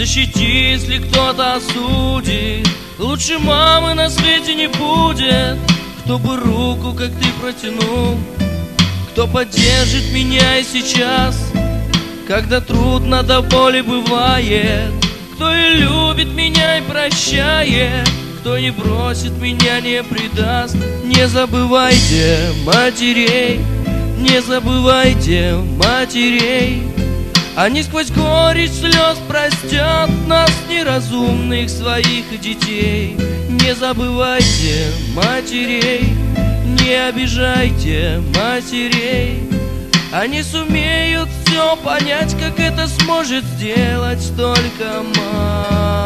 защити, если кто-то осудит. Лучше мамы на свете не будет. Кто бы руку, как ты, протянул, кто поддержит меня и сейчас, когда трудно до боли бывает. Кто и любит меня и прощает, кто не бросит меня, не предаст. Не забывайте матерей, не забывайте матерей. Они сквозь горечь слез простят нас, неразумных своих детей. Не забывайте матерей, не обижайте матерей. Они сумеют все понять, как это сможет сделать только мать.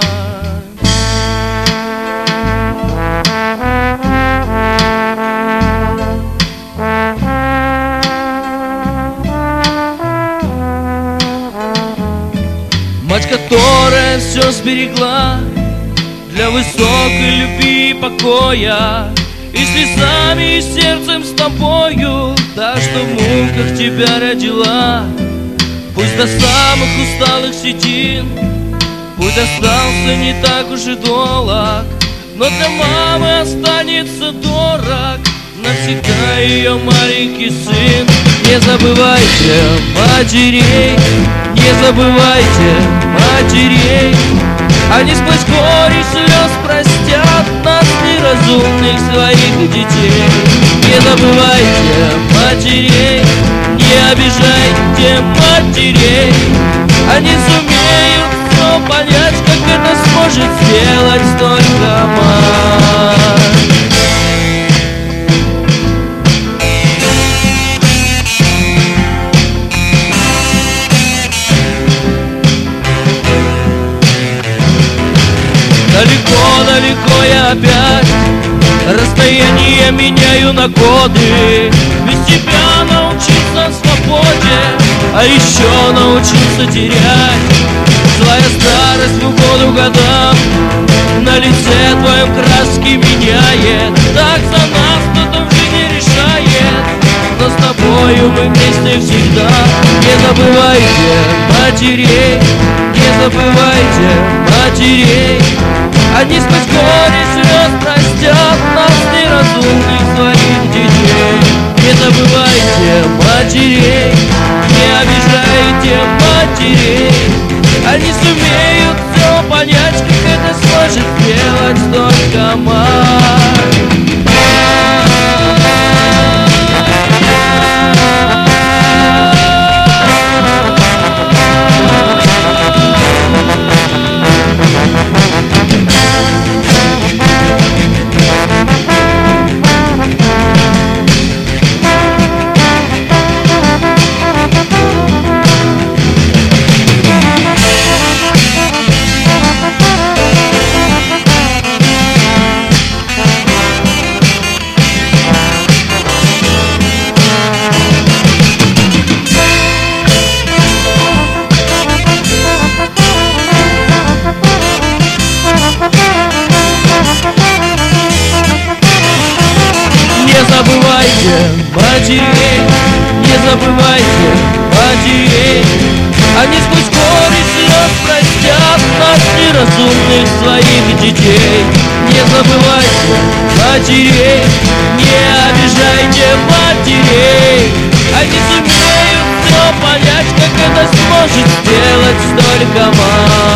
Мать, которая все сберегла для высокой любви и покоя, и слезами, и сердцем с тобою, та, что в муках тебя родила. Пусть до самых усталых седин путь остался не так уж и долг, но для мамы останется дорог навсегда ее маленький сын. Не забывайте матерей, не забывайте матерей. Они сквозь горечь слез простят нас, неразумных своих детей. Не забывайте матерей, не обижайте матерей. Они сумеют все понять, как это сможет сделать только мать. Далеко-далеко я опять расстояние меняю на годы. Без тебя научился свободе, а еще научился терять. Злая старость в угоду годам на лице твоем краски меняет. Так за нас кто-то в жизни решает, но с тобою мы вместе всегда. Не забывайте матерей, не забывайте матерей. Они сквозь горе слез простят нас, неразумных своих детей. Не забывайте матерей, не обижайте матерей. Они сумеют все понять, как это сможет сделать только мать. Не забывайте матерей, не забывайте матерей. Они сквозь горечь слез простят нас, неразумных своих детей. Не забывайте матерей, не обижайте матерей. Они сумеют все понять, как это сможет сделать только мать.